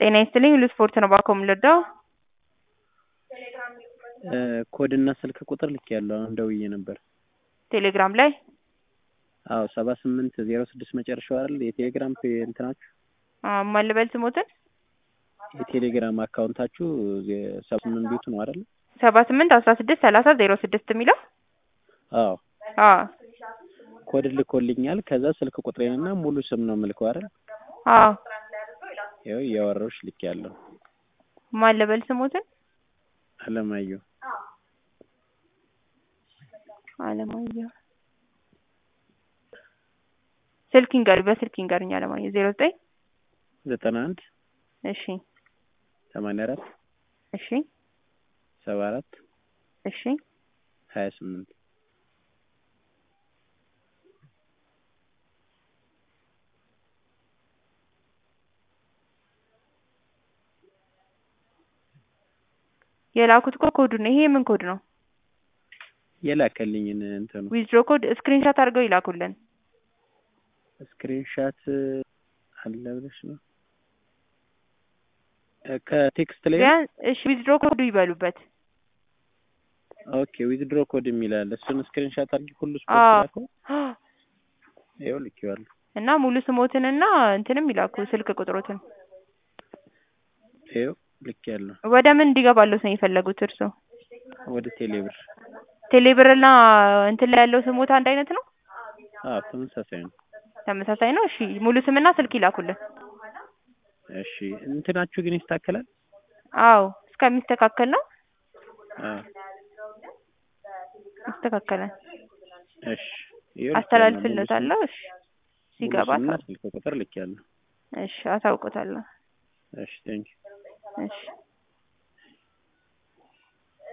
ጤና ይስጥልኝ ሁሉ ስፖርት ነው ባኮ የምልወደው። ኮድና ስልክ ቁጥር ልኬያለሁ አሁን ደውዬ ነበር። ቴሌግራም ላይ? አዎ 7806 መጨረሻው አይደል የቴሌግራም እንትናችሁ? ማን ልበል ስሞትን? የቴሌግራም አካውንታችሁ 78 ቤቱ ነው አይደል? 78163006 የሚለው? አዎ ኮድ ልኮልኛል። ከዛ ስልክ ቁጥሬንና ሙሉ ስም ነው የምልከው አይደል? አዎ ያው ያወራሁሽ ልኬያለሁ። ማን ልበል ስሞትን? አለማየሁ ስልክ ይንገሩኝ አለማየሁ 09 91 እሺ 84 እሺ 74 እሺ 28 የላኩት ኮድ ነው። ይሄ ምን ኮድ ነው? የላከልኝን እንትኑ ዊዝድሮ ኮድ ስክሪንሾት አድርገው ይላኩልን። ስክሪንሾት አለ ብለሽ ነው ከቴክስት ላይ? እሺ ዊዝድሮ ኮዱ ይበሉበት። ኦኬ ዊዝድሮ ኮድ የሚላል እሱን ስክሪንሾት አድርጊ። ሁሉ ስፖርት ላከው። ይኸው ልኬዋለሁ። እና ሙሉ ስሞትንና እንትንም ይላኩ ስልክ ቁጥሮትን። ይኸው ልኬያለሁ። ወደ ምን እንዲገባለው ነው የፈለጉት እርሶ? ወደ ቴሌብር። ቴሌብርና እንትን ላይ ያለው ስሞት አንድ አይነት ነው? አዎ ተመሳሳይ ነው። ተመሳሳይ ነው። እሺ ሙሉ ስምና ስልክ ይላኩልን። እሺ እንትናችሁ ግን ይስተካከላል? አዎ እስከሚስተካከል ነው። ይስተካከላል። እሺ አስተላልፍለታለሁ። እሺ ሲገባ ስልክ ቁጥር ልኬያለሁ። እሺ አሳውቆታለሁ። እሺ ቴንኪው። እሺ